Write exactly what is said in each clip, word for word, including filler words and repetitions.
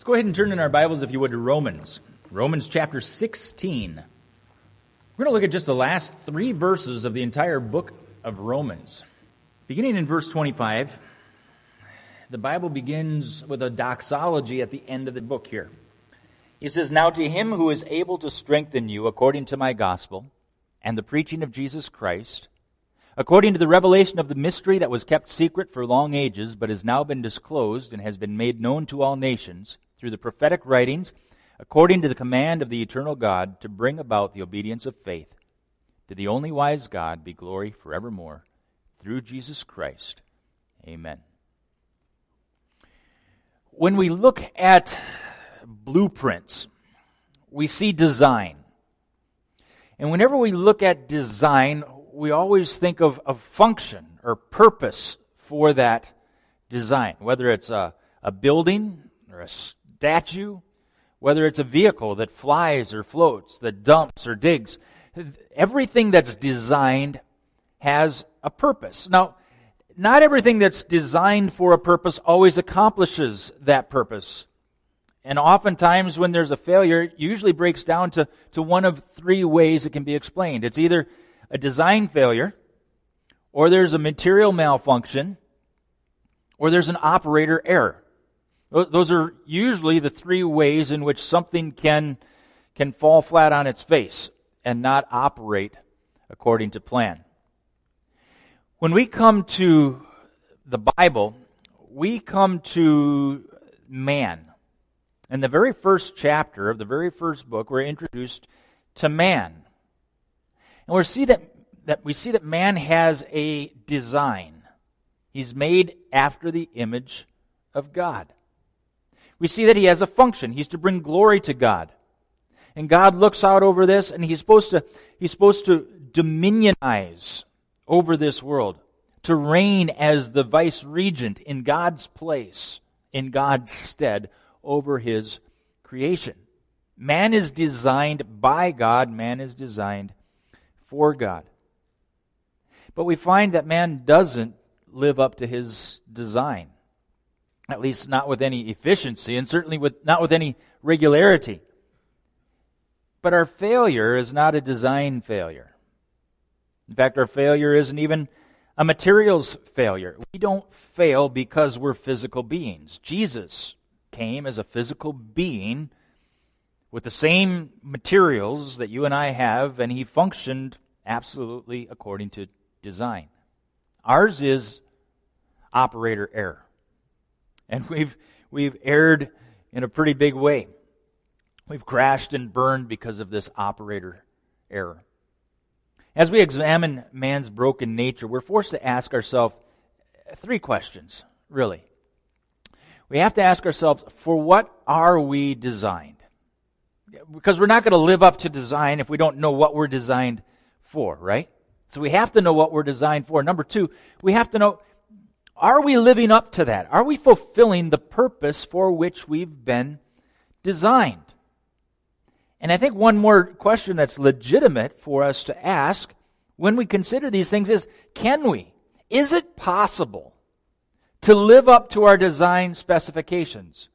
Go ahead and turn in our Bibles, if you would, to Romans. Romans chapter sixteen. We're going to look at just the last three verses of the entire book of Romans. Beginning in verse twenty-five, the Bible begins with a doxology at the end of the book here. He says, "Now to him who is able to strengthen you according to my gospel and the preaching of Jesus Christ, according to the revelation of the mystery that was kept secret for long ages, but has now been disclosed and has been made known to all nations, through the prophetic writings, according to the command of the eternal God, to bring about the obedience of faith. To the only wise God be glory forevermore, through Jesus Christ. Amen." When we look at blueprints, we see design. And whenever we look at design, we always think of, of function or purpose for that design, whether it's a, a building or a statue, whether it's a vehicle that flies or floats, that dumps or digs. Everything that's designed has a purpose. Now, not everything that's designed for a purpose always accomplishes that purpose. And oftentimes when there's a failure, it usually breaks down to, to one of three ways it can be explained. It's either a design failure, or there's a material malfunction, or there's an operator error. Those are usually the three ways in which something can, can fall flat on its face and not operate according to plan. When we come to the Bible, we come to man. In the very first chapter of the very first book, we're introduced to man. And we see that, that we see that man has a design. He's made after the image of God. We see that he has a function. He's to bring glory to God. And God looks out over this, and he's supposed to, he's supposed to dominionize over this world, to reign as the vice-regent in God's place, in God's stead, over his creation. Man is designed by God. Man is designed for God. But we find that man doesn't live up to his design. At least not with any efficiency, and certainly with not with any regularity. But our failure is not a design failure. In fact, our failure isn't even a materials failure. We don't fail because we're physical beings. Jesus came as a physical being with the same materials that you and I have, and he functioned absolutely according to design. Ours is operator error. And we've we've erred in a pretty big way. We've crashed and burned because of this operator error. As we examine man's broken nature, we're forced to ask ourselves three questions, really. We have to ask ourselves, for what are we designed? Because we're not going to live up to design if we don't know what we're designed for, right? So we have to know what we're designed for. Number two, we have to know, are we living up to that? Are we fulfilling the purpose for which we've been designed? And I think one more question that's legitimate for us to ask when we consider these things is, can we? Is it possible to live up to our design specifications?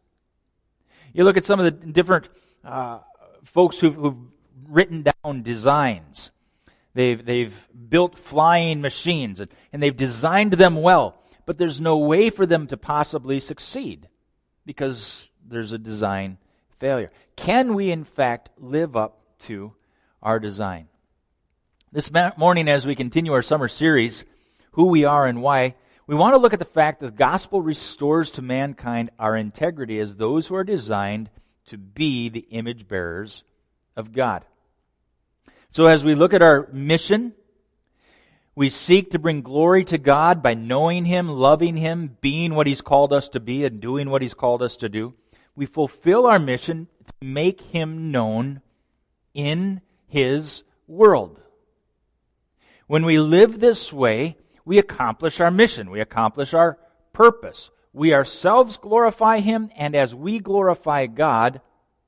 You look at some of the different uh, folks who've, who've written down designs. They've, they've built flying machines, and, and they've designed them well. But there's no way for them to possibly succeed because there's a design failure. Can we, in fact, live up to our design? This morning, as we continue our summer series, Who We Are and Why, we want to look at the fact that the gospel restores to mankind our integrity as those who are designed to be the image bearers of God. So as we look at our mission, we seek to bring glory to God by knowing him, loving him, being what he's called us to be, and doing what he's called us to do. We fulfill our mission to make him known in his world. When we live this way, we accomplish our mission. We accomplish our purpose. We ourselves glorify him, and as we glorify God,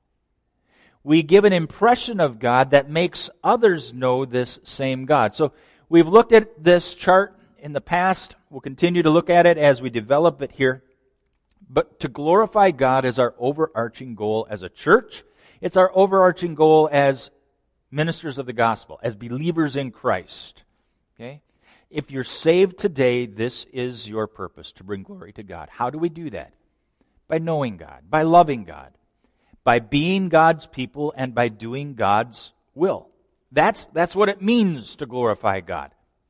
we give an impression of God that makes others know this same God. So we've looked at this chart in the past. We'll continue to look at it as we develop it here. But to glorify God is our overarching goal as a church. It's our overarching goal as ministers of the gospel, as believers in Christ. Okay? If you're saved today, this is your purpose, to bring glory to God. How do we do that? By knowing God, by loving God, by being God's people, and by doing God's will. That's, that's what it means to glorify God.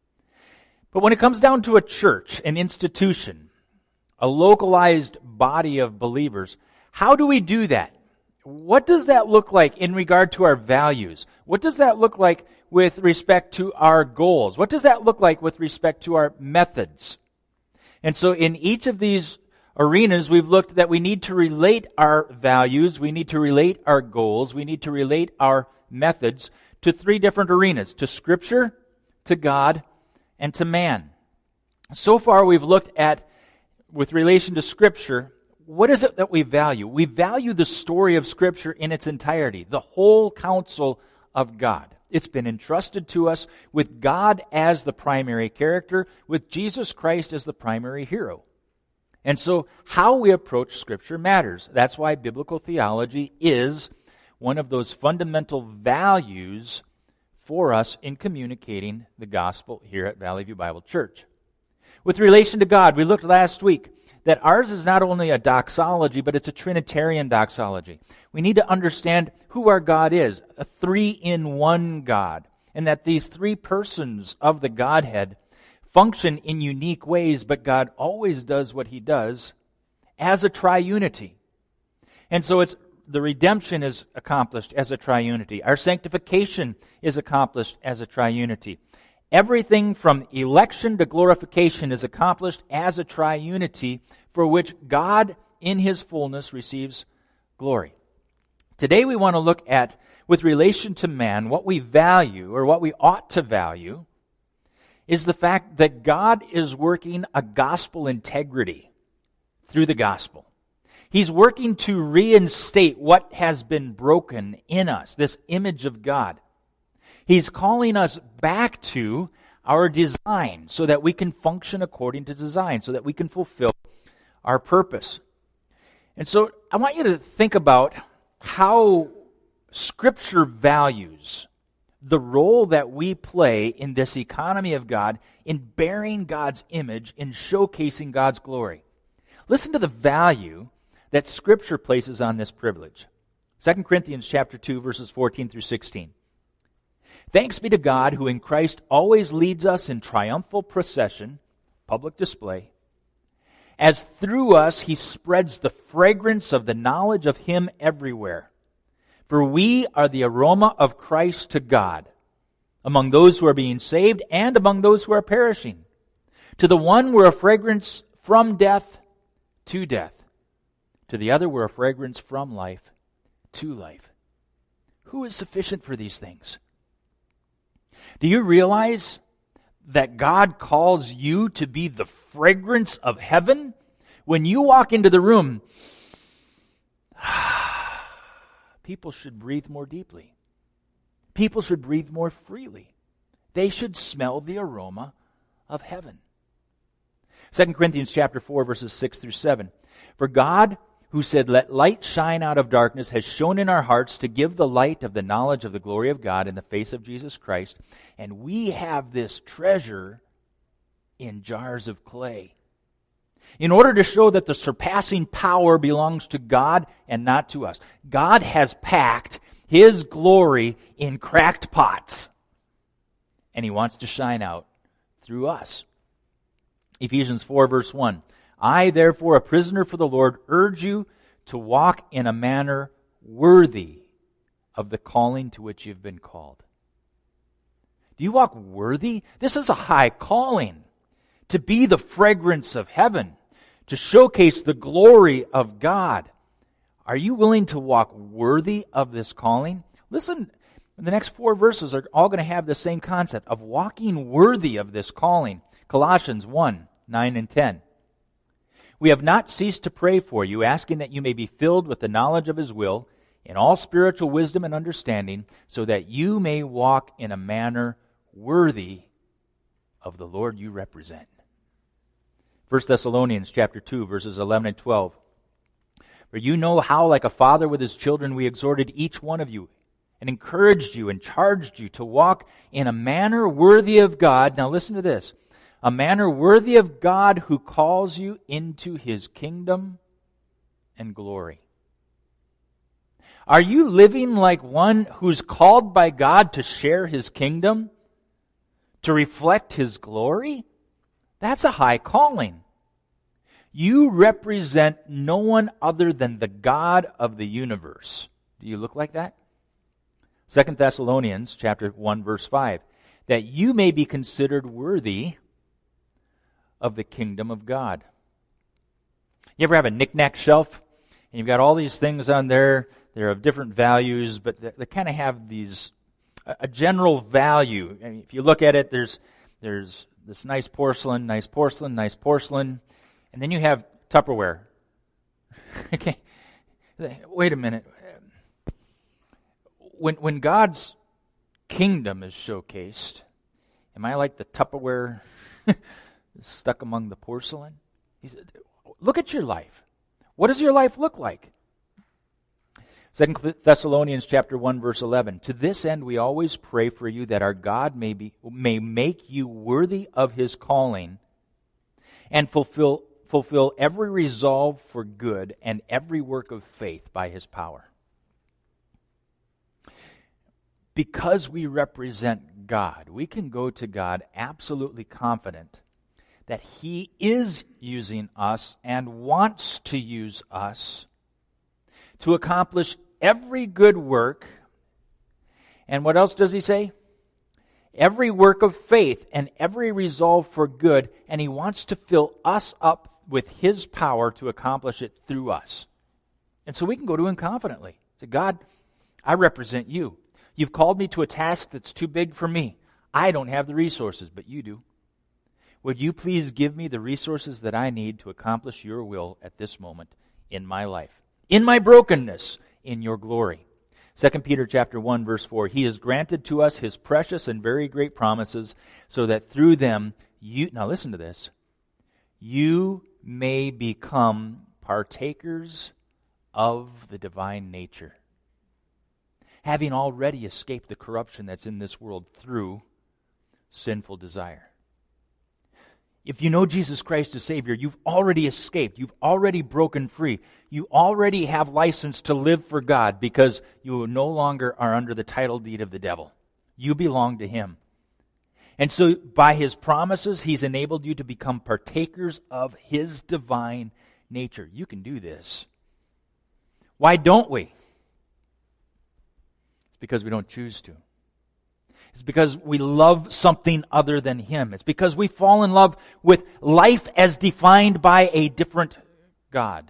But when it comes down to a church, an institution, a localized body of believers, how do we do that? What does that look like in regard to our values? What does that look like with respect to our goals? What does that look like with respect to our methods? And so in each of these arenas, we've looked that we need to relate our values, we need to relate our goals, we need to relate our methods to three different arenas: to Scripture, to God, and to man. So far we've looked at, with relation to Scripture, what is it that we value? We value the story of Scripture in its entirety, the whole counsel of God. It's been entrusted to us with God as the primary character, with Jesus Christ as the primary hero. And so how we approach Scripture matters. That's why biblical theology is one of those fundamental values for us in communicating the gospel here at Valley View Bible Church. With relation to God, we looked last week that ours is not only a doxology, but it's a Trinitarian doxology. We need to understand who our God is, a three-in-one God, and that these three persons of the Godhead function in unique ways, but God always does what He does as a triunity. And so it's the redemption is accomplished as a triunity. Our sanctification is accomplished as a triunity. Everything from election to glorification is accomplished as a triunity for which God in His fullness receives glory. Today we want to look at, with relation to man, what we value or what we ought to value is the fact that God is working a gospel integrity through the gospel. He's working to reinstate what has been broken in us, this image of God. He's calling us back to our design so that we can function according to design, so that we can fulfill our purpose. And so I want you to think about how Scripture values the role that we play in this economy of God, in bearing God's image, in showcasing God's glory. Listen to the value that Scripture places on this privilege. Second Corinthians chapter two, verses fourteen through sixteen. Thanks be to God who in Christ always leads us in triumphal procession, public display, as through us He spreads the fragrance of the knowledge of Him everywhere. For we are the aroma of Christ to God, among those who are being saved and among those who are perishing. To the one we're a fragrance from death to death. To the other we're a fragrance from life to life. Who is sufficient for these things? Do you realize that God calls you to be the fragrance of heaven? When you walk into the room, people should breathe more deeply. People should breathe more freely. They should smell the aroma of heaven. Second Corinthians chapter four, verses six through seven. For God, who said, "Let light shine out of darkness," has shone in our hearts to give the light of the knowledge of the glory of God in the face of Jesus Christ. And we have this treasure in jars of clay, in order to show that the surpassing power belongs to God and not to us. God has packed His glory in cracked pots, and He wants to shine out through us. Ephesians four, verse one. I, therefore, a prisoner for the Lord, urge you to walk in a manner worthy of the calling to which you've been called. Do you walk worthy? This is a high calling, to be the fragrance of heaven, to showcase the glory of God. Are you willing to walk worthy of this calling? Listen, the next four verses are all going to have the same concept of walking worthy of this calling. Colossians one, nine and ten. We have not ceased to pray for you, asking that you may be filled with the knowledge of His will, in all spiritual wisdom and understanding, so that you may walk in a manner worthy of the Lord you represent. First Thessalonians chapter two, verses eleven and twelve. For you know how, like a father with his children, we exhorted each one of you and encouraged you and charged you to walk in a manner worthy of God. Now listen to this. A manner worthy of God who calls you into his kingdom and glory. Are you living like one who's called by God to share his kingdom? To reflect his glory? That's a high calling. You represent no one other than the God of the universe. Do you look like that? Second Thessalonians chapter one, verse five. That you may be considered worthy of the kingdom of God. You ever have a knick-knack shelf? And you've got all these things on there. They're of different values, but they, they kind of have these, a, a general value. I mean, if you look at it, there's, there's this nice porcelain, nice porcelain, nice porcelain. And then you have Tupperware. Okay, wait a minute. When when God's kingdom is showcased, am I like the Tupperware stuck among the porcelain? He said, look at your life. What does your life look like? Second Thessalonians chapter one, verse eleven. To this end we always pray for you that our God may be may make you worthy of his calling and fulfill fulfill every resolve for good and every work of faith by his power. Because we represent God, we can go to God absolutely confident that he is using us and wants to use us to accomplish every good work. And what else does he say? Every work of faith and every resolve for good, and he wants to fill us up with his power to accomplish it through us. And so we can go to him confidently. Say, God, I represent you. You've called me to a task that's too big for me. I don't have the resources, but you do. Would you please give me the resources that I need to accomplish your will at this moment in my life, in my brokenness, in your glory? Second Peter chapter one, verse four, he has granted to us his precious and very great promises, so that through them you, now listen to this, you may become partakers of the divine nature, having already escaped the corruption that's in this world through sinful desire. If you know Jesus Christ as Savior, you've already escaped. You've already broken free. You already have license to live for God because you no longer are under the title deed of the devil. You belong to him. And so by his promises, he's enabled you to become partakers of his divine nature. You can do this. Why don't we? It's because we don't choose to. It's because we love something other than him. It's because we fall in love with life as defined by a different God.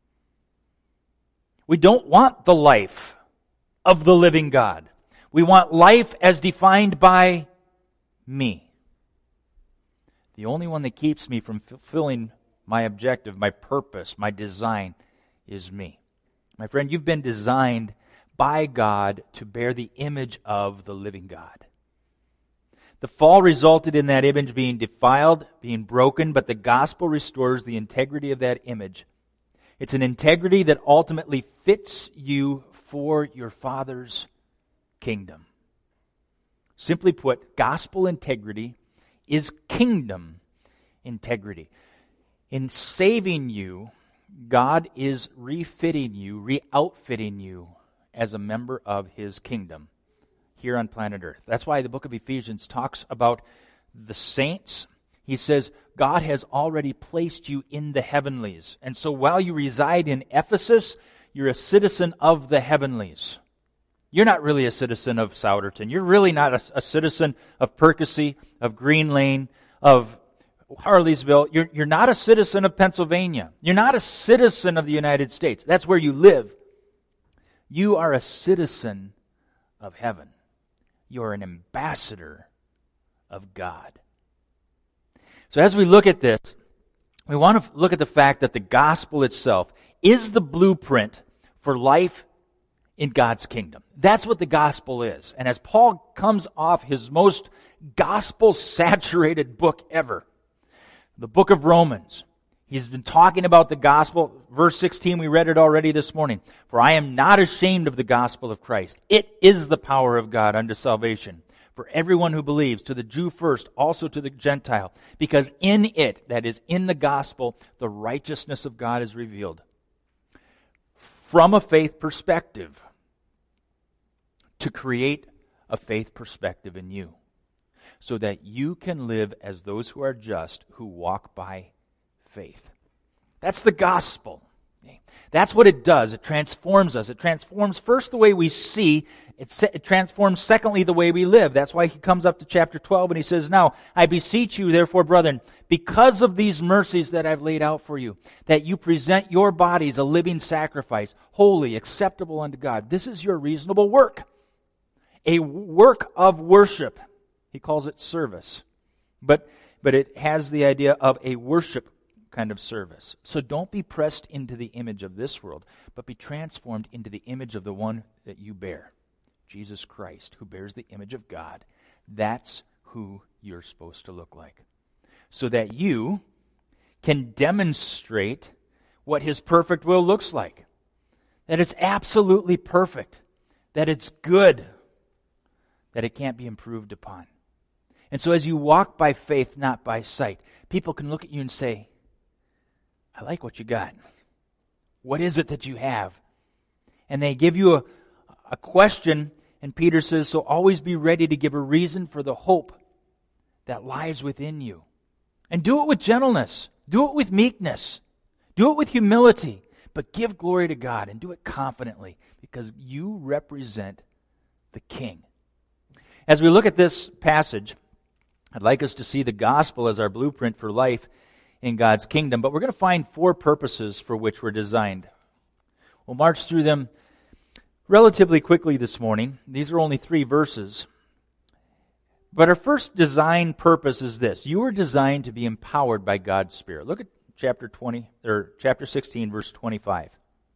We don't want the life of the living God. We want life as defined by me. The only one that keeps me from fulfilling my objective, my purpose, my design is me. My friend, you've been designed by God to bear the image of the living God. The fall resulted in that image being defiled, being broken, but the gospel restores the integrity of that image. It's an integrity that ultimately fits you for your Father's kingdom. Simply put, gospel integrity is kingdom integrity. In saving you, God is refitting you, re-outfitting you as a member of his kingdom here on planet Earth. That's why the book of Ephesians talks about the saints. He says, God has already placed you in the heavenlies. And so while you reside in Ephesus, you're a citizen of the heavenlies. You're not really a citizen of Souderton. You're really not a, a citizen of Percy, of Green Lane, of Harleysville. You're, you're not a citizen of Pennsylvania. You're not a citizen of the United States. That's where you live. You are a citizen of heaven. You're an ambassador of God. So as we look at this, we want to look at the fact that the gospel itself is the blueprint for life in God's kingdom. That's what the gospel is. And as Paul comes off his most gospel-saturated book ever, the book of Romans, He's been talking about the gospel. Verse sixteen, we read it already this morning. For I am not ashamed of the gospel of Christ. It is the power of God unto salvation for everyone who believes, to the Jew first, also to the Gentile. Because in it, that is, in the gospel, the righteousness of God is revealed. From a faith perspective, to create a faith perspective in you, so that you can live as those who are just, who walk by faith. That's the gospel. That's what it does. It transforms us. It transforms first the way we see. It, se- it transforms secondly the way we live. That's why he comes up to chapter twelve and he says, Now, I beseech you, therefore, brethren, because of these mercies that I've laid out for you, that you present your bodies a living sacrifice, holy, acceptable unto God. This is your reasonable work. A work of worship. He calls it service. But, but it has the idea of a worship kind of service. So don't be pressed into the image of this world, but be transformed into the image of the one that you bear, Jesus Christ, who bears the image of God. That's who you're supposed to look like. So that you can demonstrate what His perfect will looks like. That it's absolutely perfect. That it's good. That it can't be improved upon. And so as you walk by faith, not by sight, people can look at you and say, I like what you got. What is it that you have? And they give you a, a question, and Peter says, so always be ready to give a reason for the hope that lies within you. And do it with gentleness. Do it with meekness. Do it with humility. But give glory to God and do it confidently, because you represent the King. As we look at this passage, I'd like us to see the gospel as our blueprint for life in God's kingdom, but we're going to find four purposes for which we're designed. We'll march through them relatively quickly this morning. These are only three verses. But our first design purpose is this. You are designed to be empowered by God's Spirit. Look at chapter twenty or chapter sixteen, verse twenty-five.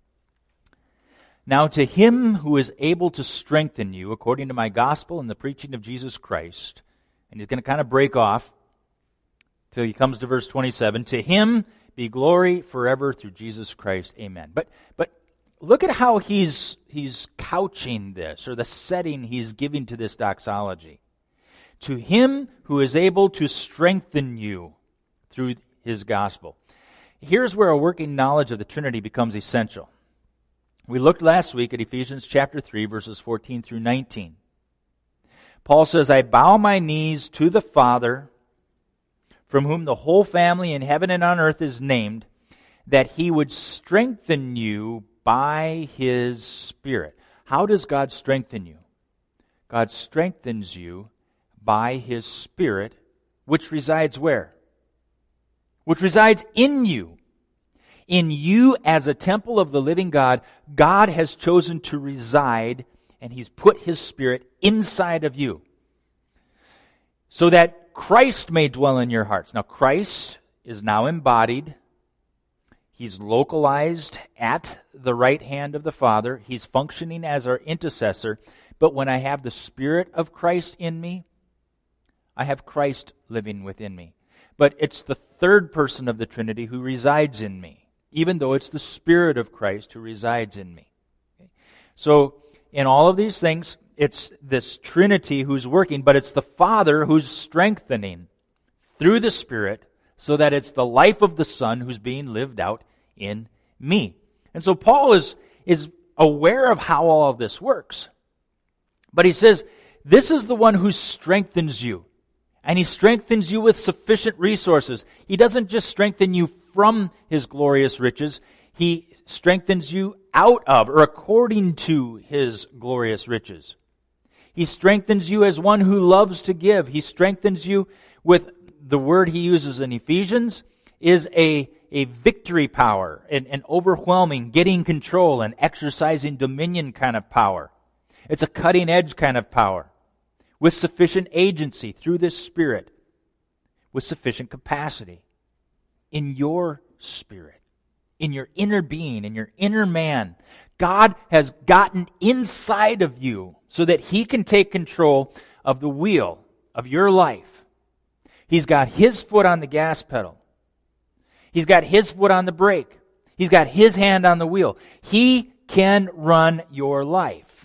Now to Him who is able to strengthen you according to my gospel and the preaching of Jesus Christ, and he's going to kind of break off till he comes to verse twenty-seven. To Him be glory forever through Jesus Christ. Amen. But but look at how he's he's couching this, or the setting he's giving to this doxology. To Him who is able to strengthen you through His gospel. Here's where a working knowledge of the Trinity becomes essential. We looked last week at Ephesians chapter three, verses fourteen through nineteen. Paul says, I bow my knees to the Father, from whom the whole family in heaven and on earth is named, that He would strengthen you by His Spirit. How does God strengthen you? God strengthens you by His Spirit, which resides where? Which resides in you. In you as a temple of the living God, God has chosen to reside, and He's put His Spirit inside of you, so that Christ may dwell in your hearts. Now, Christ is now embodied. He's localized at the right hand of the Father. He's functioning as our intercessor. But when I have the Spirit of Christ in me, I have Christ living within me. But it's the third person of the Trinity who resides in me, even though it's the Spirit of Christ who resides in me. Okay? So, in all of these things, it's this Trinity who's working, but it's the Father who's strengthening through the Spirit, so that it's the life of the Son who's being lived out in me. And so Paul is, is aware of how all of this works. But he says, this is the one who strengthens you. And He strengthens you with sufficient resources. He doesn't just strengthen you from His glorious riches. He strengthens you out of, or according to, His glorious riches. He strengthens you as one who loves to give. He strengthens you with, the word he uses in Ephesians is a, a victory power, an, an overwhelming, getting control and exercising dominion kind of power. It's a cutting edge kind of power, with sufficient agency through this Spirit, with sufficient capacity in your spirit, in your inner being, in your inner man. God has gotten inside of you so that He can take control of the wheel of your life. He's got His foot on the gas pedal. He's got His foot on the brake. He's got His hand on the wheel. He can run your life.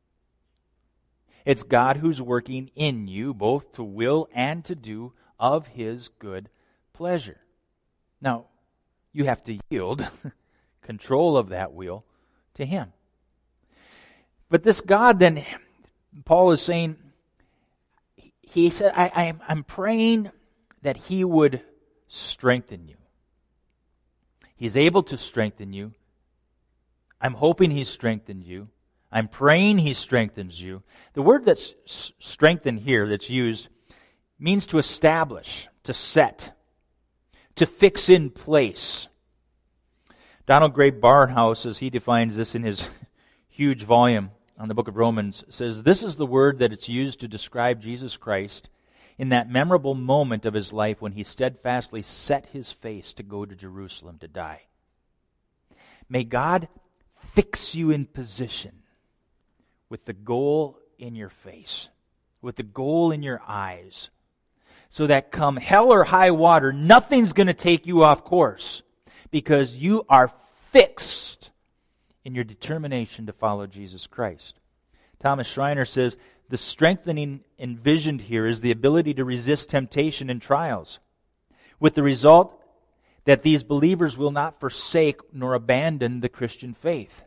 It's God who's working in you, both to will and to do of His good pleasure. Now, you have to yield control of that wheel to Him. But this God then, Paul is saying, he said, I, I, I'm praying that He would strengthen you. He's able to strengthen you. I'm hoping He's strengthened you. I'm praying He strengthens you. The word that's strengthened here that's used means to establish, to set, to fix in place. Donald Gray Barnhouse, as he defines this in his huge volume on the book of Romans, says, this is the word that it's used to describe Jesus Christ in that memorable moment of His life when He steadfastly set His face to go to Jerusalem to die. May God fix you in position with the goal in your face, with the goal in your eyes, so that come hell or high water, nothing's going to take you off course, because you are fixed in your determination to follow Jesus Christ. Thomas Schreiner says, the strengthening envisioned here is the ability to resist temptation and trials, with the result that these believers will not forsake nor abandon the Christian faith.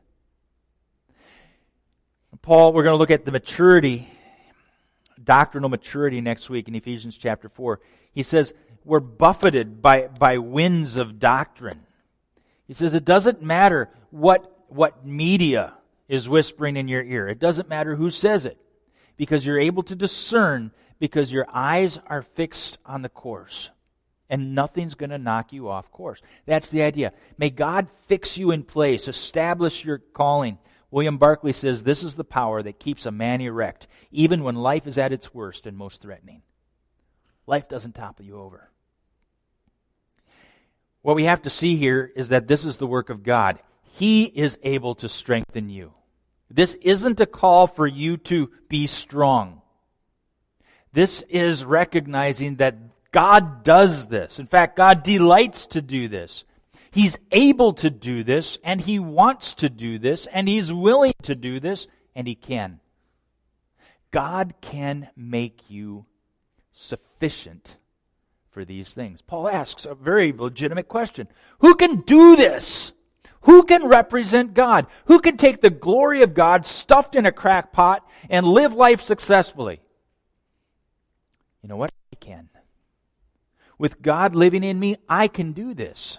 Paul, we're going to look at the maturity, doctrinal maturity next week in Ephesians chapter four. He says, we're buffeted by, by winds of doctrine. He says it doesn't matter what, what media is whispering in your ear. It doesn't matter who says it, because you're able to discern, because your eyes are fixed on the course, and nothing's going to knock you off course. That's the idea. May God fix you in place, establish your calling. William Barclay says this is the power that keeps a man erect, even when life is at its worst and most threatening. Life doesn't topple you over. What we have to see here is that this is the work of God. He is able to strengthen you. This isn't a call for you to be strong. This is recognizing that God does this. In fact, God delights to do this. He's able to do this, and He wants to do this, and He's willing to do this, and He can. God can make you sufficient for these things. Paul asks a very legitimate question. Who can do this? Who can represent God? Who can take the glory of God stuffed in a crack pot and live life successfully? You know what? I can. With God living in me, I can do this.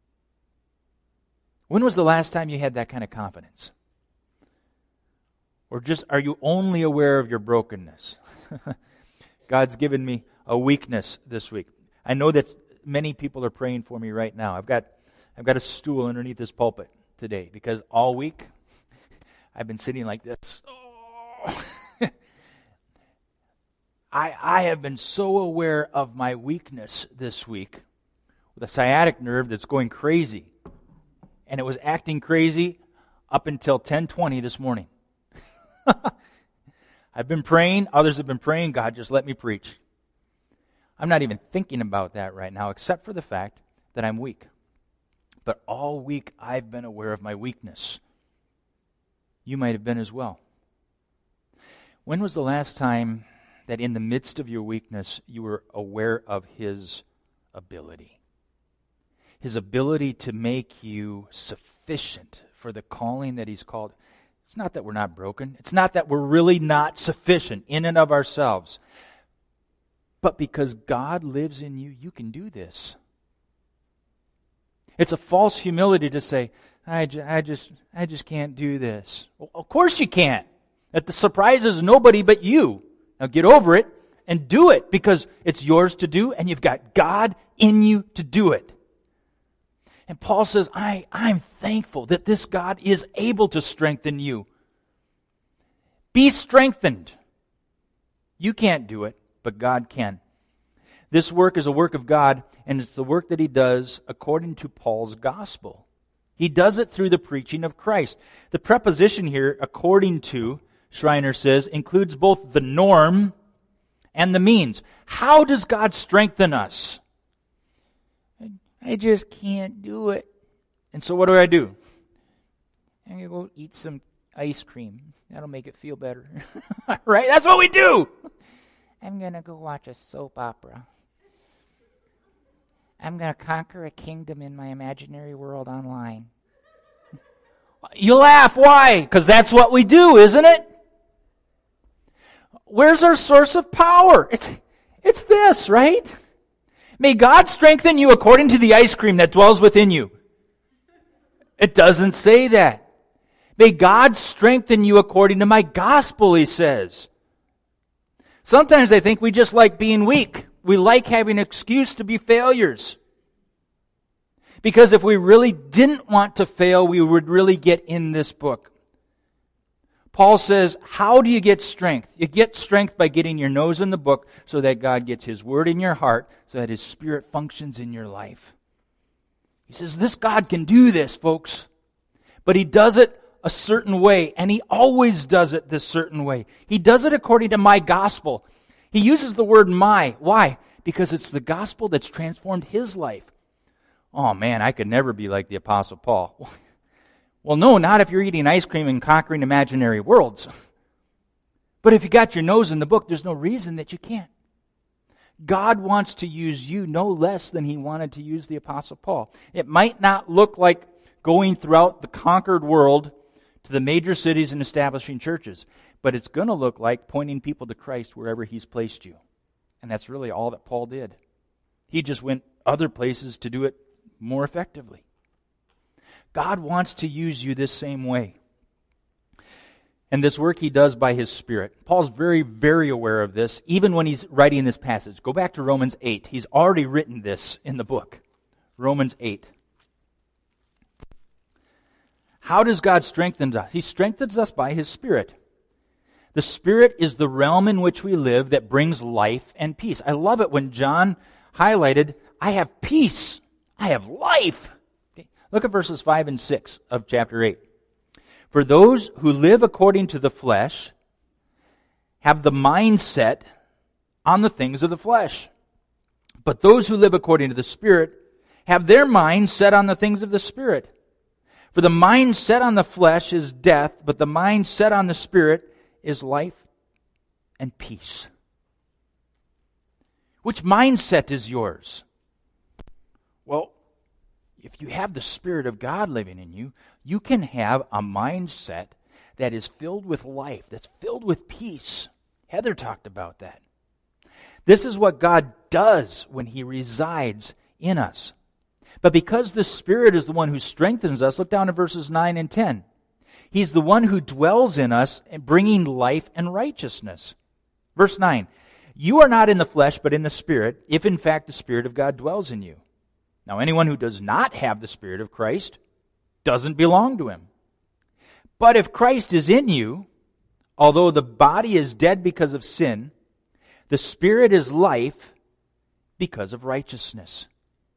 When was the last time you had that kind of confidence? Or just are you only aware of your brokenness? God's given me a weakness this week. I know that many people are praying for me right now. I've got I've got a stool underneath this pulpit today because all week I've been sitting like this. Oh. I I have been so aware of my weakness this week with a sciatic nerve that's going crazy. And it was acting crazy up until ten twenty this morning. I've been praying. Others have been praying. God, just let me preach. I'm not even thinking about that right now, except for the fact that I'm weak. But all week I've been aware of my weakness. You might have been as well. When was the last time that in the midst of your weakness you were aware of His ability? His ability to make you sufficient for the calling that He's called. It's not that we're not broken. It's not that we're really not sufficient in and of ourselves. But because God lives in you, you can do this. It's a false humility to say, I, j- I just I just can't do this. Well, of course you can't. That the surprise is nobody but you. Now get over it and do it, because it's yours to do and you've got God in you to do it. And Paul says, I, I'm thankful that this God is able to strengthen you. Be strengthened. You can't do it, but God can. This work is a work of God, and it's the work that He does according to Paul's gospel. He does it through the preaching of Christ. The preposition here, according to, Schreiner says, includes both the norm and the means. How does God strengthen us? I just can't do it. And so what do I do? I'm going to go eat some ice cream. That'll make it feel better. Right? That's what we do. I'm going to go watch a soap opera. I'm going to conquer a kingdom in my imaginary world online. You laugh. Why? Because that's what we do, isn't it? Where's our source of power? It's, it's this, right? May God strengthen you according to the ice cream that dwells within you. It doesn't say that. May God strengthen you according to my gospel, he says. Sometimes I think we just like being weak. We like having an excuse to be failures. Because if we really didn't want to fail, we would really get in this book. Paul says, how do you get strength? You get strength by getting your nose in the book so that God gets His Word in your heart, so that His Spirit functions in your life. He says, this God can do this, folks. But He does it a certain way, and He always does it this certain way. He does it according to my gospel. He uses the word my. Why? Because it's the gospel that's transformed his life. Oh man, I could never be like the Apostle Paul. Well, no, not if you're eating ice cream and conquering imaginary worlds. But if you got your nose in the book, there's no reason that you can't. God wants to use you no less than He wanted to use the Apostle Paul. It might not look like going throughout the conquered world to the major cities and establishing churches, but it's going to look like pointing people to Christ wherever He's placed you. And that's really all that Paul did. He just went other places to do it more effectively. God wants to use you this same way. And this work He does by His Spirit. Paul's very, very aware of this, even when he's writing this passage. Go back to Romans eight. He's already written this in the book. Romans eight. How does God strengthen us? He strengthens us by His Spirit. The Spirit is the realm in which we live that brings life and peace. I love it when John highlighted, I have peace. I have life. Okay. Look at verses five and six of chapter eight. For those who live according to the flesh have the mindset on the things of the flesh. But those who live according to the Spirit have their mind set on the things of the Spirit. For the mind set on the flesh is death, but the mind set on the Spirit is life and peace. Which mindset is yours? Well, if you have the Spirit of God living in you, you can have a mindset that is filled with life, that's filled with peace. Heather talked about that. This is what God does when He resides in us. But because the Spirit is the one who strengthens us, look down at verses nine and ten. He's the one who dwells in us, bringing life and righteousness. Verse nine, you are not in the flesh, but in the Spirit, if in fact the Spirit of God dwells in you. Now anyone who does not have the Spirit of Christ doesn't belong to Him. But if Christ is in you, although the body is dead because of sin, the Spirit is life because of righteousness.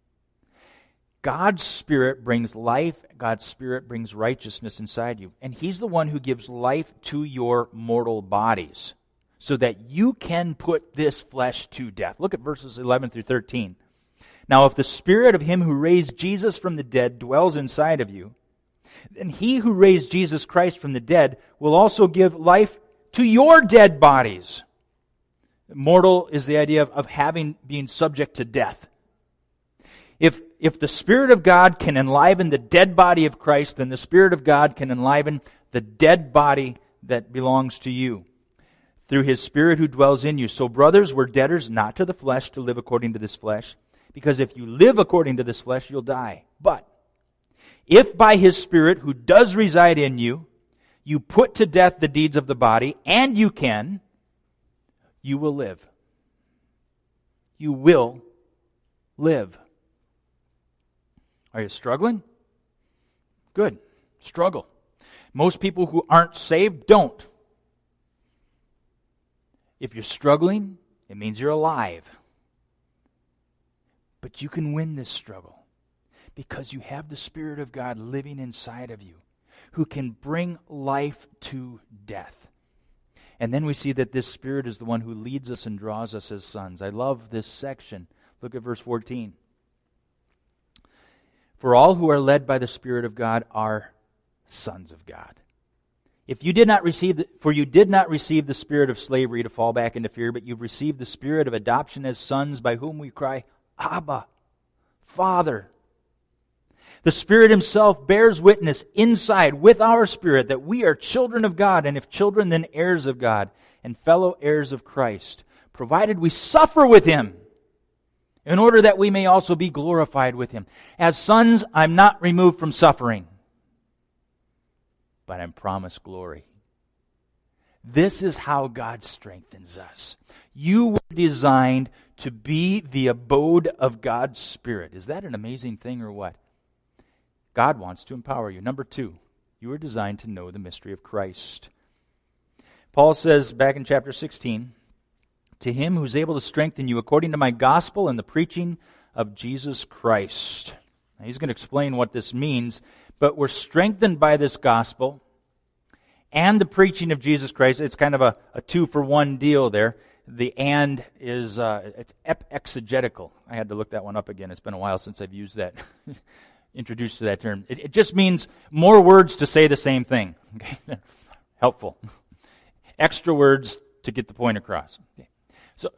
God's Spirit brings life. God's Spirit brings righteousness inside you. And He's the one who gives life to your mortal bodies so that you can put this flesh to death. Look at verses eleven through thirteen. Now, if the Spirit of Him who raised Jesus from the dead dwells inside of you, then He who raised Jesus Christ from the dead will also give life to your dead bodies. Mortal is the idea of, of having, being subject to death. If, if the Spirit of God can enliven the dead body of Christ, then the Spirit of God can enliven the dead body that belongs to you through His Spirit who dwells in you. So brothers, we're debtors not to the flesh to live according to this flesh, because if you live according to this flesh, you'll die. But if by His Spirit who does reside in you, you put to death the deeds of the body, and you can, you will live. You will live. Are you struggling? Good. Struggle. Most people who aren't saved don't. If you're struggling, it means you're alive. But you can win this struggle because you have the Spirit of God living inside of you who can bring life to death. And then we see that this Spirit is the one who leads us and draws us as sons. I love this section. Look at verse fourteen. For all who are led by the Spirit of God are sons of God. If you did not receive, the, for you did not receive the spirit of slavery to fall back into fear, but you've received the spirit of adoption as sons, by whom we cry, Abba, Father. The Spirit Himself bears witness inside with our spirit that we are children of God, and if children, then heirs of God, and fellow heirs of Christ, provided we suffer with Him, in order that we may also be glorified with Him. As sons, I'm not removed from suffering, but I'm promised glory. This is how God strengthens us. You were designed to be the abode of God's Spirit. Is that an amazing thing or what? God wants to empower you. Number two, you were designed to know the mystery of Christ. Paul says back in chapter sixteen, to Him who's able to strengthen you according to my gospel and the preaching of Jesus Christ. Now, he's going to explain what this means, but we're strengthened by this gospel and the preaching of Jesus Christ. It's kind of a, a two-for-one deal there. The and is, uh, it's ep-exegetical. I had to look that one up again. It's been a while since I've used that, introduced to that term. It, it just means more words to say the same thing. Okay? Helpful. Extra words to get the point across. Okay. So,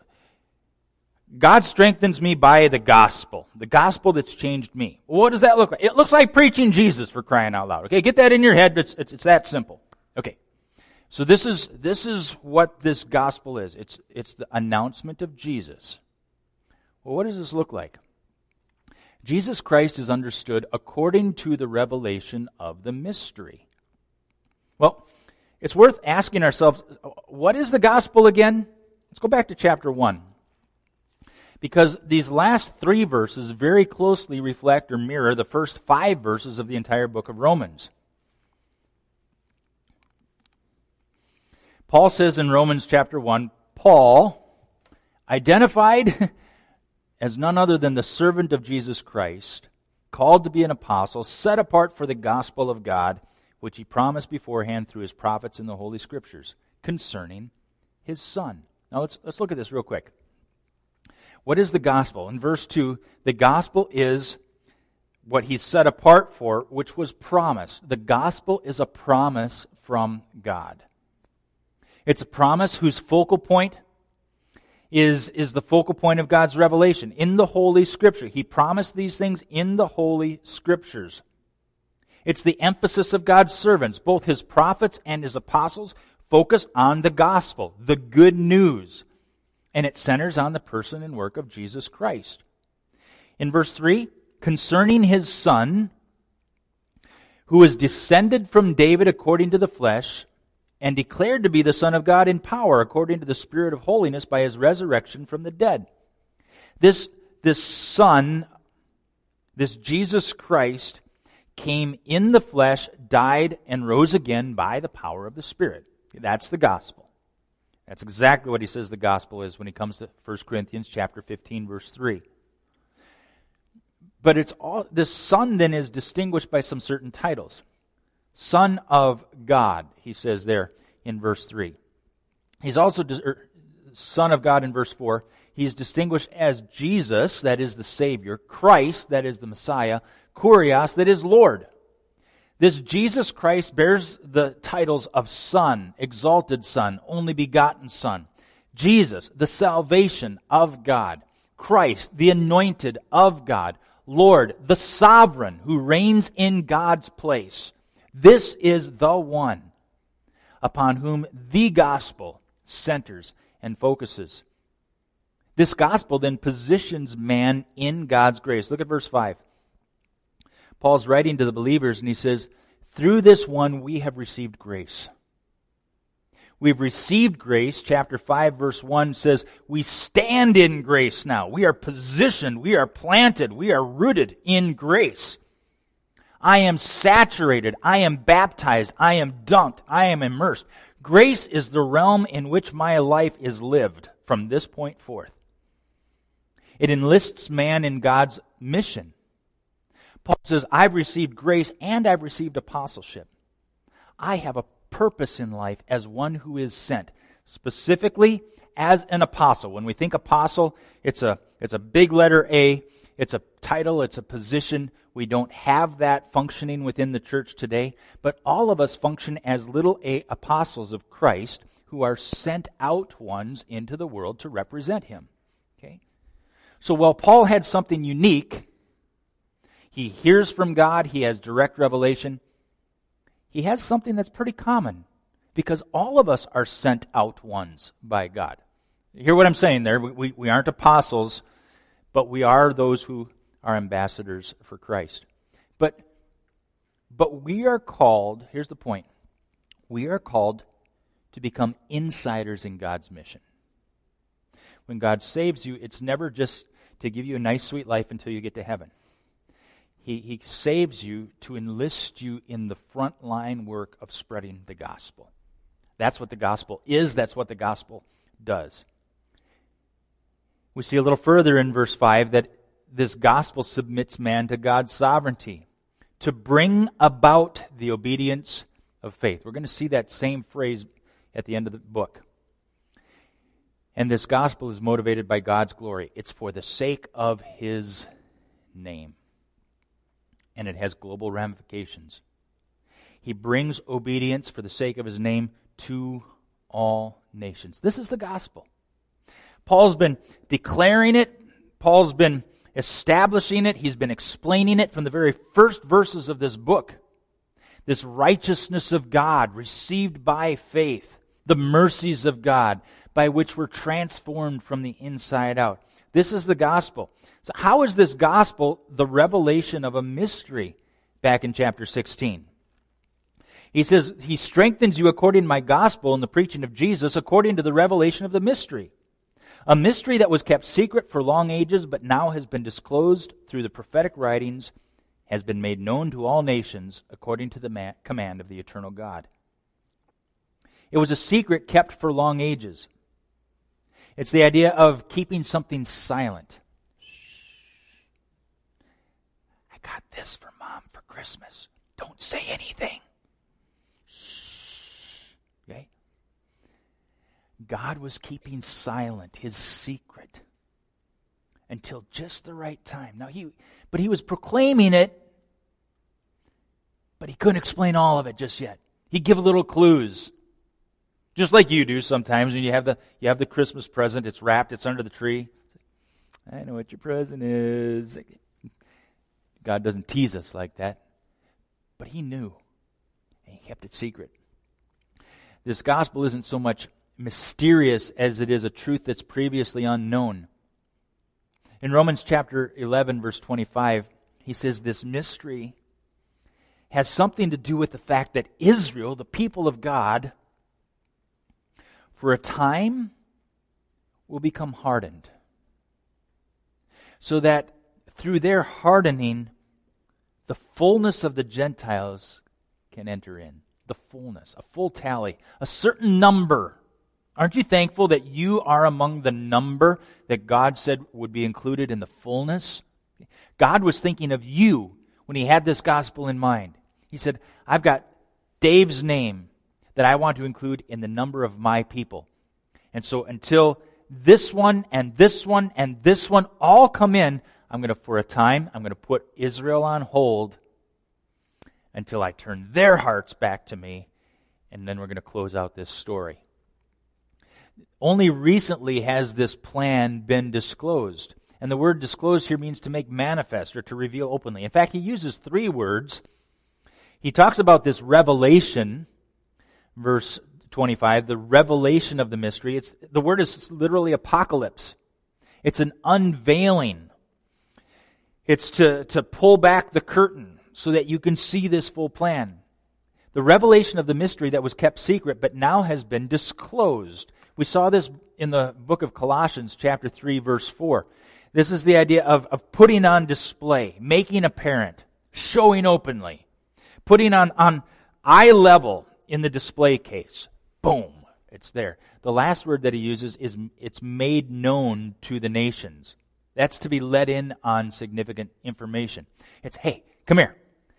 God strengthens me by the gospel. The gospel that's changed me. What does that look like? It looks like preaching Jesus, for crying out loud. Okay, get that in your head. It's, it's, it's that simple. Okay. So this is this is what this gospel is. It's it's the announcement of Jesus. Well, what does this look like? Jesus Christ is understood according to the revelation of the mystery. Well, it's worth asking ourselves, what is the gospel again? Let's go back to chapter one. Because these last three verses very closely reflect or mirror the first five verses of the entire book of Romans. Paul says in Romans chapter one, Paul, identified as none other than the servant of Jesus Christ, called to be an apostle, set apart for the gospel of God, which He promised beforehand through His prophets in the Holy Scriptures, concerning His Son. Now let's let's look at this real quick. What is the gospel? In verse two, the gospel is what He's set apart for, which was promise. The gospel is a promise from God. It's a promise whose focal point is, is the focal point of God's revelation in the Holy Scripture. He promised these things in the Holy Scriptures. It's the emphasis of God's servants, both His prophets and His apostles, focus on the gospel, the good news. And it centers on the person and work of Jesus Christ. In verse three, concerning His Son, who is descended from David according to the flesh, and declared to be the Son of God in power, according to the Spirit of holiness, by His resurrection from the dead. This, this Son, this Jesus Christ, came in the flesh, died, and rose again by the power of the Spirit. That's the gospel. That's exactly what he says the gospel is when he comes to First Corinthians chapter fifteen, verse three. But it's all, this Son then is distinguished by some certain titles. Son of God, he says there in verse three. He's also er, Son of God in verse four. He's distinguished as Jesus, that is the Savior, Christ, that is the Messiah, Kurios, that is Lord. This Jesus Christ bears the titles of Son, exalted Son, only begotten Son. Jesus, the salvation of God. Christ, the anointed of God. Lord, the sovereign who reigns in God's place. This is the one upon whom the gospel centers and focuses. This gospel then positions man in God's grace. Look at verse five. Paul's writing to the believers and he says, through this one we have received grace. We've received grace. Chapter five verse one says, we stand in grace now. We are positioned, we are planted, we are rooted in grace. I am saturated, I am baptized, I am dunked, I am immersed. Grace is the realm in which my life is lived from this point forth. It enlists man in God's mission. Paul says, I've received grace and I've received apostleship. I have a purpose in life as one who is sent, specifically as an apostle. When we think apostle, it's a it's a big letter A. It's a title, it's a position. We don't have that functioning within the church today, but all of us function as little a apostles of Christ who are sent out ones into the world to represent him. Okay? So while Paul had something unique, he hears from God, he has direct revelation, he has something that's pretty common, because all of us are sent out ones by God. You hear what I'm saying there? We, we, we aren't apostles, but we are those who are ambassadors for Christ. But, but we are called, here's the point, we are called to become insiders in God's mission. When God saves you, it's never just to give you a nice, sweet life until you get to heaven. He, he saves you to enlist you in the front line work of spreading the gospel. That's what the gospel is. That's what the gospel does. We see a little further in verse five that this gospel submits man to God's sovereignty to bring about the obedience of faith. We're going to see that same phrase at the end of the book. And this gospel is motivated by God's glory. It's for the sake of his name. And it has global ramifications. He brings obedience for the sake of his name to all nations. This is the gospel. Paul's been declaring it. Paul's been establishing it. He's been explaining it from the very first verses of this book. This righteousness of God received by faith. The mercies of God by which we're transformed from the inside out. This is the gospel. So how is this gospel the revelation of a mystery back in chapter sixteen? He says, he strengthens you according to my gospel and the preaching of Jesus according to the revelation of the mystery. A mystery that was kept secret for long ages, but now has been disclosed through the prophetic writings, has been made known to all nations according to the man- command of the eternal God. It was a secret kept for long ages. It's the idea of keeping something silent. Shh. I got this for Mom for Christmas. Don't say anything. Shh. Okay? God was keeping silent his secret until just the right time. Now he, but he was proclaiming it, but he couldn't explain all of it just yet. He'd give little clues. Just like you do sometimes when you have the you have the Christmas present, it's wrapped, it's under the tree. I know what your present is. God doesn't tease us like that. But he knew. And he kept it secret. This gospel isn't so much mysterious as it is a truth that's previously unknown. In Romans chapter eleven, verse twenty-five, he says this mystery has something to do with the fact that Israel, the people of God, for a time, will become hardened. So that through their hardening, the fullness of the Gentiles can enter in. The fullness, a full tally, a certain number. Aren't you thankful that you are among the number that God said would be included in the fullness? God was thinking of you when he had this gospel in mind. He said, I've got Dave's name that I want to include in the number of my people. And so until this one and this one and this one all come in, I'm going to, for a time, I'm going to put Israel on hold until I turn their hearts back to me, and then we're going to close out this story. Only recently has this plan been disclosed. And the word disclosed here means to make manifest or to reveal openly. In fact, he uses three words. He talks about this revelation, verse twenty-five, the revelation of the mystery. It's, the word is literally apocalypse. It's an unveiling. It's to, to pull back the curtain so that you can see this full plan. The revelation of the mystery that was kept secret but now has been disclosed. We saw this in the book of Colossians, chapter three, verse four. This is the idea of, of putting on display, making apparent, showing openly, putting on, on eye level in the display case. Boom, it's there. The last word that he uses is it's made known to the nations. That's to be let in on significant information. It's, hey, come here.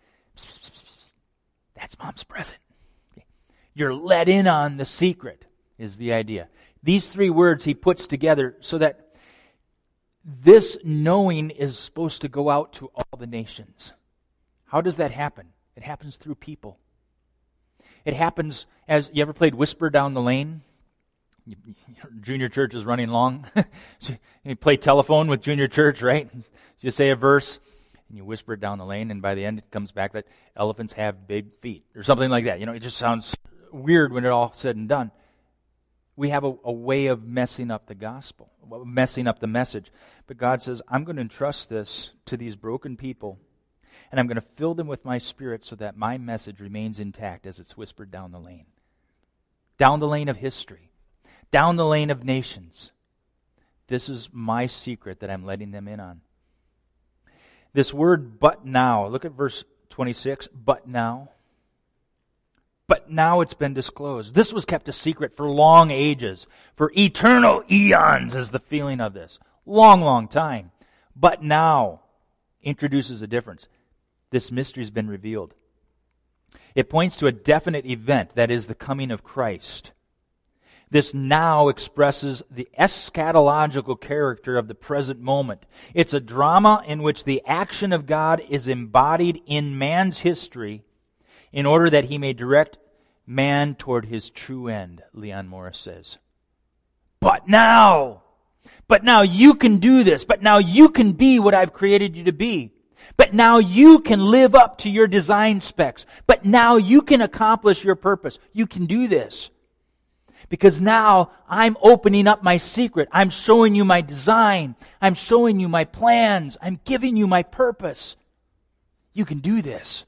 That's Mom's present. You're let in on the secret, is the idea. These three words he puts together so that this knowing is supposed to go out to all the nations. How does that happen? It happens through people. It happens as, you ever played Whisper Down the Lane? Junior church is running long. So you play telephone with junior church, right? So you say a verse, and you whisper it down the lane, and by the end it comes back that elephants have big feet, or something like that. You know, it just sounds weird when it's all said and done. We have a, a way of messing up the gospel, messing up the message. But God says, I'm going to entrust this to these broken people, and I'm going to fill them with my Spirit so that my message remains intact as it's whispered down the lane. Down the lane of history. Down the lane of nations. This is my secret that I'm letting them in on. This word, but now, look at verse twenty-six, but now. But now it's been disclosed. This was kept a secret for long ages, for eternal eons is the feeling of this. Long, long time. But now introduces a difference. This mystery's been revealed. It points to a definite event, that is the coming of Christ. This now expresses the eschatological character of the present moment. It's a drama in which the action of God is embodied in man's history in order that he may direct man toward his true end, Leon Morris says. But now, but now you can do this. But now you can be what I've created you to be. But now you can live up to your design specs. But now you can accomplish your purpose. You can do this. Because now I'm opening up my secret. I'm showing you my design. I'm showing you my plans. I'm giving you my purpose. You can do this.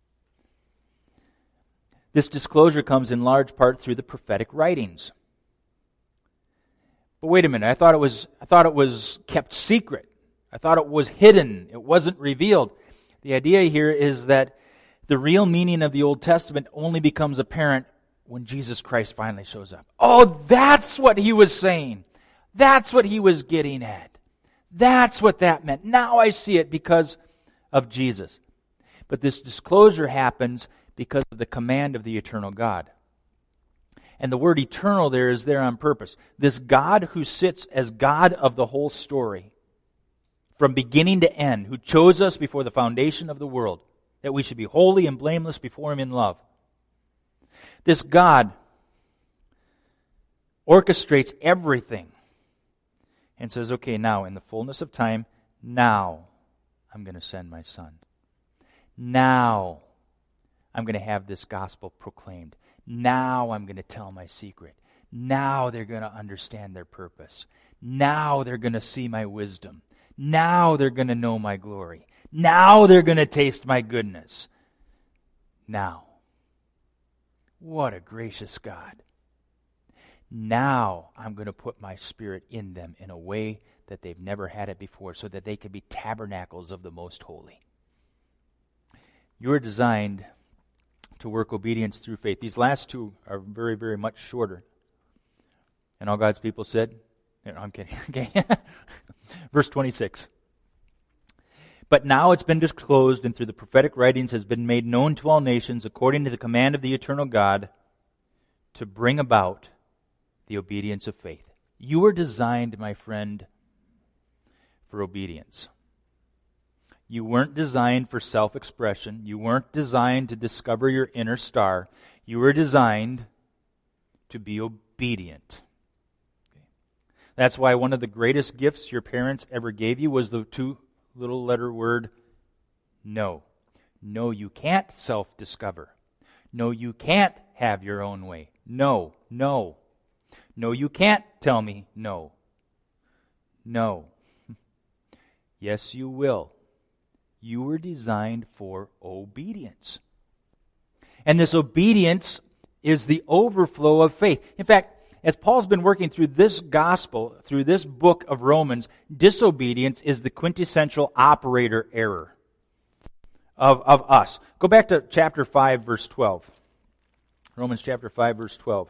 This disclosure comes in large part through the prophetic writings. But wait a minute, I thought it was I thought it was kept secret. I thought it was hidden. It wasn't revealed. The idea here is that the real meaning of the Old Testament only becomes apparent when Jesus Christ finally shows up. Oh, that's what he was saying. That's what he was getting at. That's what that meant. Now I see it because of Jesus. But this disclosure happens because of the command of the eternal God. And the word eternal there is there on purpose. This God who sits as God of the whole story, from beginning to end, who chose us before the foundation of the world, that we should be holy and blameless before him in love. This God orchestrates everything and says, okay, now in the fullness of time, now I'm going to send my Son. Now I'm going to have this gospel proclaimed. Now I'm going to tell my secret. Now they're going to understand their purpose. Now they're going to see my wisdom. Now they're going to know my glory. Now they're going to taste my goodness. Now. What a gracious God. Now I'm going to put my Spirit in them in a way that they've never had it before, so that they can be tabernacles of the Most Holy. You're designed to work obedience through faith. These last two are very, very much shorter. And all God's people said, no, I'm kidding. Okay. Verse twenty-six. But now it's been disclosed and through the prophetic writings has been made known to all nations according to the command of the eternal God to bring about the obedience of faith. You were designed, my friend, for obedience. You weren't designed for self-expression. You weren't designed to discover your inner star. You were designed to be obedient. Okay. That's why one of the greatest gifts your parents ever gave you was the two little letter word, no. No, you can't self-discover. No, you can't have your own way. No, no. No, you can't tell me no. No. Yes, you will. You were designed for obedience. And this obedience is the overflow of faith. In fact, as Paul's been working through this gospel, through this book of Romans, disobedience is the quintessential operator error of, of us. Go back to chapter five, verse twelve. Romans chapter five, verse twelve.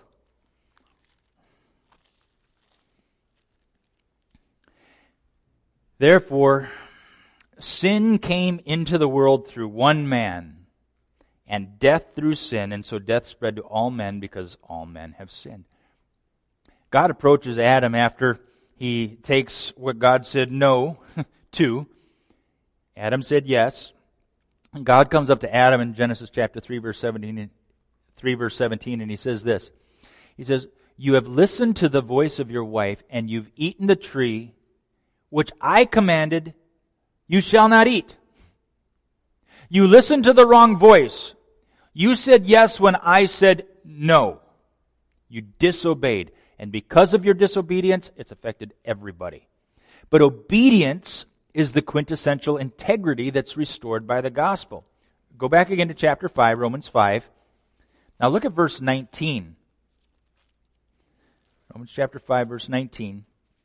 Therefore, sin came into the world through one man, and death through sin, and so death spread to all men because all men have sinned. God approaches Adam after He takes what God said no to. Adam said yes. And God comes up to Adam in Genesis chapter three, verse seventeen, three, verse seventeen, and he says this. He says, "You have listened to the voice of your wife, and you've eaten the tree which I commanded you shall not eat. You listened to the wrong voice. You said yes when I said no. You disobeyed. And because of your disobedience, it's affected everybody." But obedience is the quintessential integrity that's restored by the gospel. Go back again to chapter five, Romans five. Now look at verse nineteen. Romans chapter five, verse nineteen.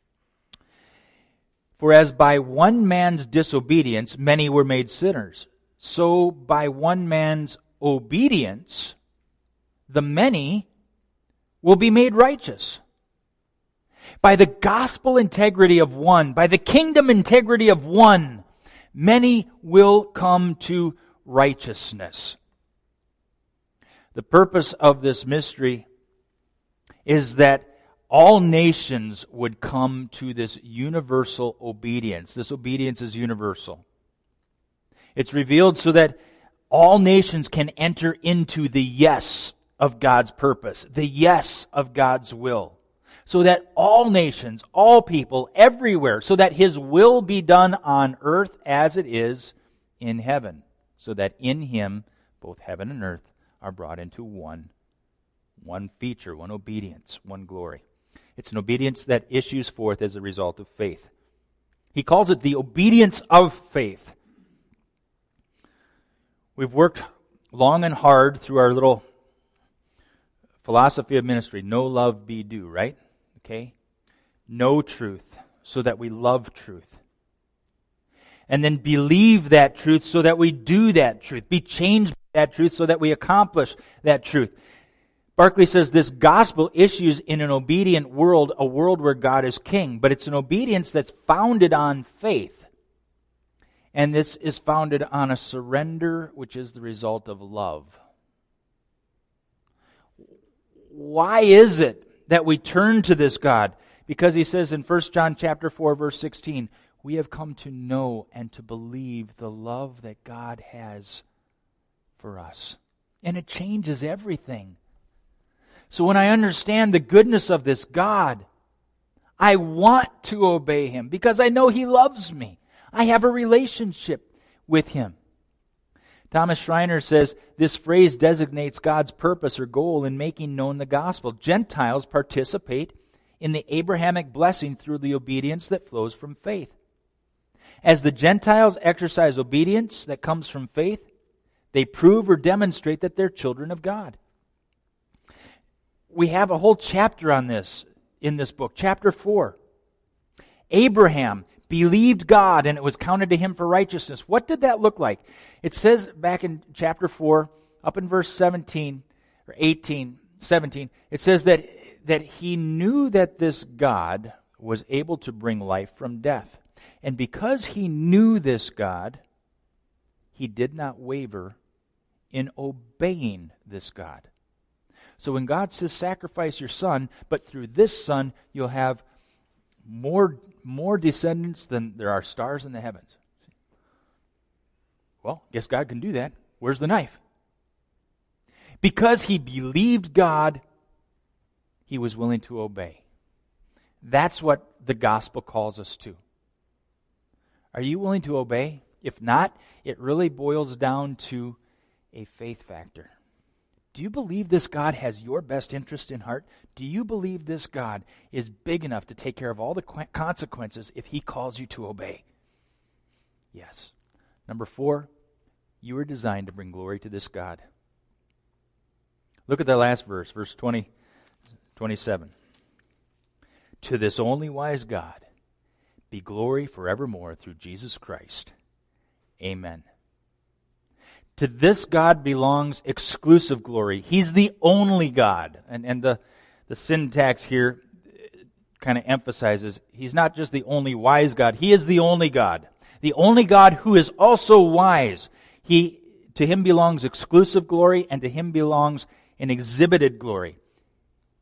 "For as by one man's disobedience many were made sinners, so by one man's obedience the many will be made righteous." By the gospel integrity of one, by the kingdom integrity of one, many will come to righteousness. The purpose of this mystery is that all nations would come to this universal obedience. This obedience is universal. It's revealed so that all nations can enter into the yes of God's purpose, the yes of God's will. So that all nations, all people, everywhere, so that His will be done on earth as it is in heaven. So that in Him, both heaven and earth are brought into one, one feature, one obedience, one glory. It's an obedience that issues forth as a result of faith. He calls it the obedience of faith. We've worked long and hard through our little philosophy of ministry. Know, love, be, do, right? Okay? Know truth so that we love truth. And then believe that truth so that we do that truth. Be changed by that truth so that we accomplish that truth. Barclay says this gospel issues in an obedient world, a world where God is king. But it's an obedience that's founded on faith. And this is founded on a surrender which is the result of love. Why is it that we turn to this God? Because he says in First John chapter four, verse sixteen, we have come to know and to believe the love that God has for us. And it changes everything. So when I understand the goodness of this God, I want to obey Him because I know He loves me. I have a relationship with Him. Thomas Schreiner says, this phrase designates God's purpose or goal in making known the gospel. Gentiles participate in the Abrahamic blessing through the obedience that flows from faith. As the Gentiles exercise obedience that comes from faith, they prove or demonstrate that they're children of God. We have a whole chapter on this in this book, chapter four. Abraham believed God and it was counted to him for righteousness. What did that look like? It says back in chapter four, up in verse seventeen, or eighteen, seventeen, it says that, that he knew that this God was able to bring life from death. And because he knew this God, he did not waver in obeying this God. So when God says, sacrifice your son, but through this son you'll have more, more descendants than there are stars in the heavens. Well, guess God can do that. Where's the knife? Because he believed God, he was willing to obey. That's what the gospel calls us to. Are you willing to obey? If not, it really boils down to a faith factor. Do you believe this God has your best interest in heart? Do you believe this God is big enough to take care of all the consequences if he calls you to obey? Yes. Number four, you are designed to bring glory to this God. Look at the last verse, verse twenty, twenty-seven. To this only wise God be glory forevermore through Jesus Christ. Amen. To this God belongs exclusive glory. He's the only God. And, and the, the syntax here kind of emphasizes he's not just the only wise God. He is the only God. The only God who is also wise. He, to him belongs exclusive glory, and to him belongs an exhibited glory.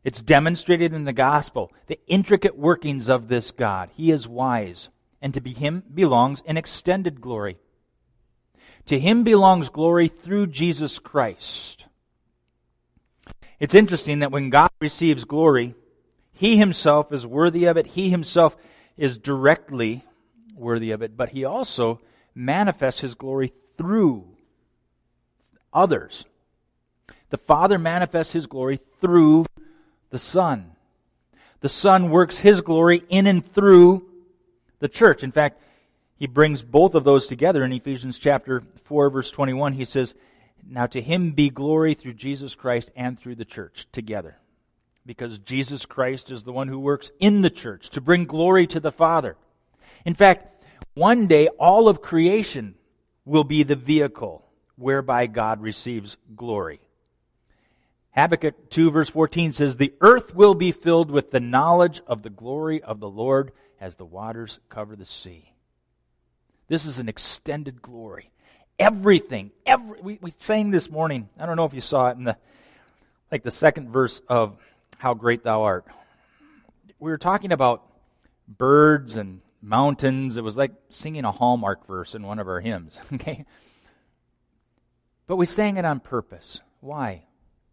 It's demonstrated in the gospel, the intricate workings of this God. He is wise, and to be him belongs an extended glory. To him belongs glory through Jesus Christ. It's interesting that when God receives glory, he himself is worthy of it. He himself is directly worthy of it, but he also manifests his glory through others. The Father manifests his glory through the Son. The Son works his glory in and through the church. In fact, he brings both of those together in Ephesians chapter four, verse twenty-one. He says, "Now to him be glory through Jesus Christ and through the church," together. Because Jesus Christ is the one who works in the church to bring glory to the Father. In fact, one day all of creation will be the vehicle whereby God receives glory. Habakkuk two verse fourteen says, "The earth will be filled with the knowledge of the glory of the Lord as the waters cover the sea." This is an extended glory. Everything, every, we, we sang this morning, I don't know if you saw it in the, like the second verse of How Great Thou Art. We were talking about birds and mountains. It was like singing a Hallmark verse in one of our hymns, okay? But we sang it on purpose. Why?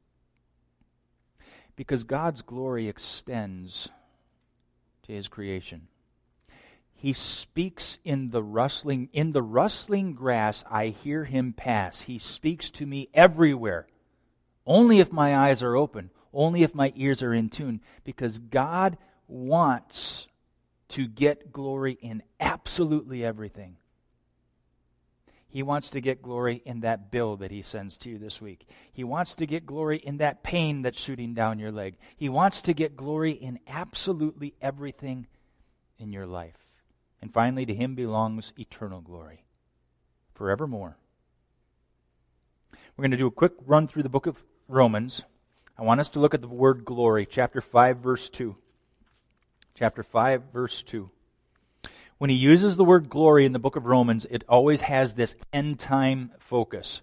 Because God's glory extends to his creation. He speaks in the rustling, in the rustling grass I hear him pass. He speaks to me everywhere. Only if my eyes are open, only if my ears are in tune, because God wants to get glory in absolutely everything. He wants to get glory in that bill that he sends to you this week. He wants to get glory in that pain that's shooting down your leg. He wants to get glory in absolutely everything in your life. And finally, to him belongs eternal glory, forevermore. We're going to do a quick run through the book of Romans. I want us to look at the word glory, chapter five, verse two. Chapter five, verse two. When he uses the word glory in the book of Romans, it always has this end-time focus.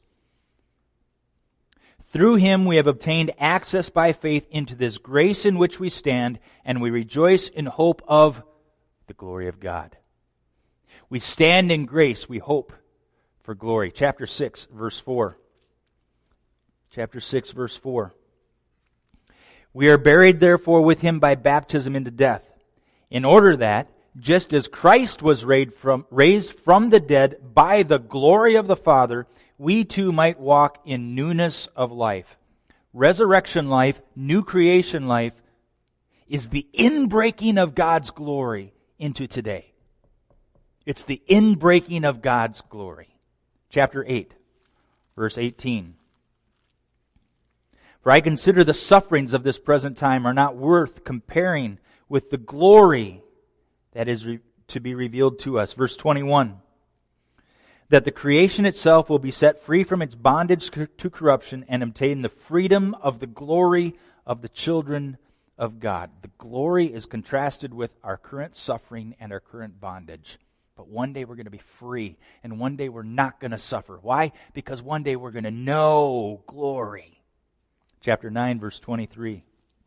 Through him we have obtained access by faith into this grace in which we stand, and we rejoice in hope of the glory of God. We stand in grace, we hope for glory. Chapter six, verse four. Chapter six, verse four. We are buried therefore with him by baptism into death, in order that, just as Christ was raised from, raised from the dead by the glory of the Father, we too might walk in newness of life. Resurrection life, new creation life, is the inbreaking of God's glory into today. It's the inbreaking of God's glory. Chapter eight, verse eighteen. For I consider the sufferings of this present time are not worth comparing with the glory that is re- to be revealed to us. Verse twenty-one. That the creation itself will be set free from its bondage to corruption and obtain the freedom of the glory of the children of God. The glory is contrasted with our current suffering and our current bondage. But one day we're going to be free, and one day we're not going to suffer. Why? Because one day we're going to know glory. Chapter nine, verse twenty-three.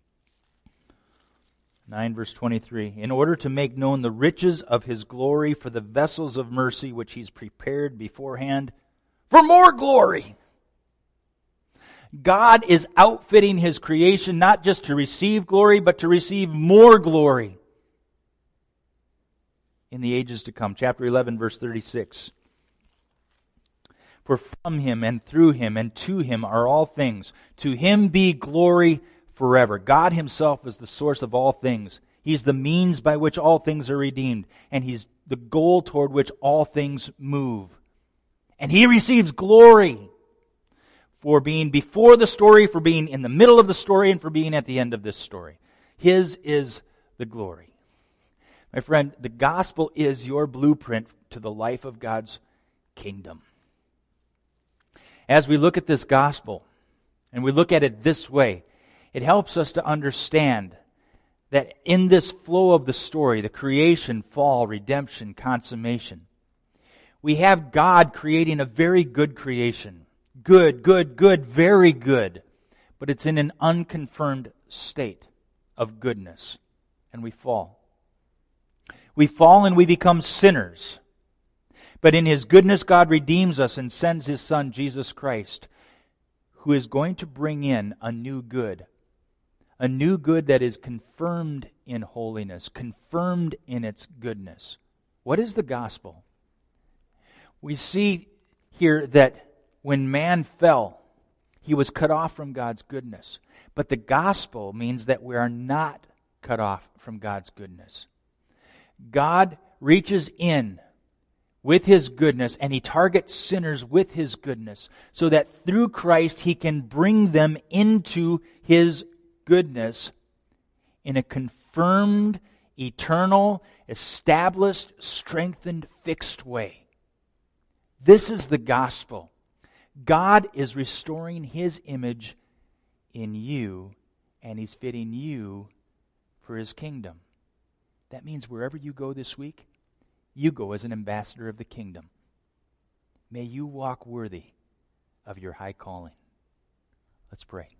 nine, verse twenty-three. In order to make known the riches of his glory for the vessels of mercy which he's prepared beforehand for more glory. God is outfitting his creation not just to receive glory, but to receive more glory in the ages to come. Chapter eleven, verse thirty-six. For from him and through him and to him are all things. To him be glory forever. God himself is the source of all things. He's the means by which all things are redeemed. And he's the goal toward which all things move. And he receives glory for being before the story, for being in the middle of the story, and for being at the end of this story. His is the glory. My friend, the gospel is your blueprint to the life of God's kingdom. As we look at this gospel, and we look at it this way, it helps us to understand that in this flow of the story, the creation, fall, redemption, consummation, we have God creating a very good creation. Good, good, good, very good. But it's in an unconfirmed state. of goodness, and we fall. We fall and we become sinners. But in His goodness, God redeems us and sends His Son, Jesus Christ, who is going to bring in a new good. A new good that is confirmed in holiness, confirmed in its goodness. What is the gospel? We see here that when man fell, he was cut off from God's goodness. But the gospel means that we are not cut off from God's goodness. God reaches in with His goodness, and He targets sinners with His goodness, so that through Christ He can bring them into His goodness in a confirmed, eternal, established, strengthened, fixed way. This is the gospel. God is restoring His image in you, and He's fitting you for His kingdom. That means wherever you go this week, you go as an ambassador of the kingdom. May you walk worthy of your high calling. Let's pray.